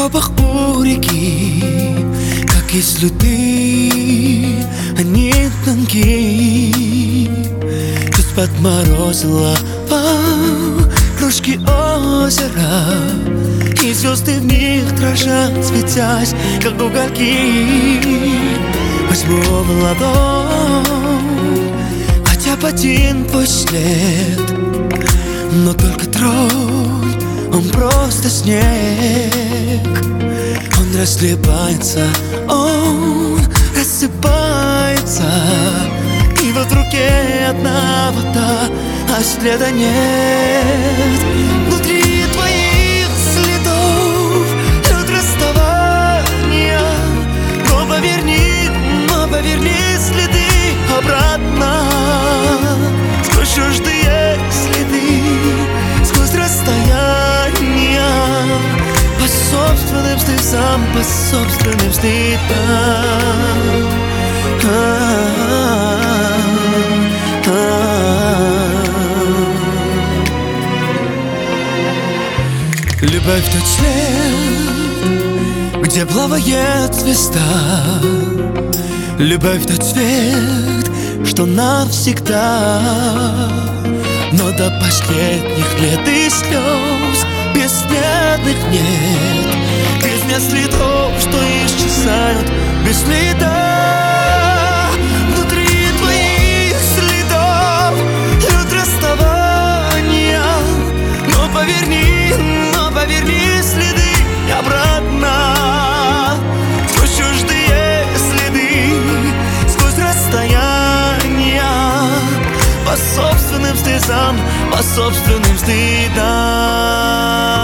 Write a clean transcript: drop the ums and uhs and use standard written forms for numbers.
тропах у реки, как и следы, они тонкие. Чуть подморозила кружки озера, и звезды в них дрожат, светясь, как угольки. Возьму в ладонь хотя бы один твой след, но только тронь, он просто снег. Он расслабляется, он рассыпается, и вот в руке одна вода, а следа нет. Внутри твоих следов лед расставания, но поверни следы обратно. Сквозь чуждые следы, сквозь расстояния, по собственным слезам, по собственным стыдам. Любовь тот след, где плавает звезда. Любовь тот цвет, что навсегда. Но до последних лет и слез бесследных нет. Без меня следов, что исчезают без следа. Внутри твоих следов лед расставания, но поверни следы обратно. Сквозь чуждые следы, сквозь расстояния, по собственным слезам, по собственным стыдам.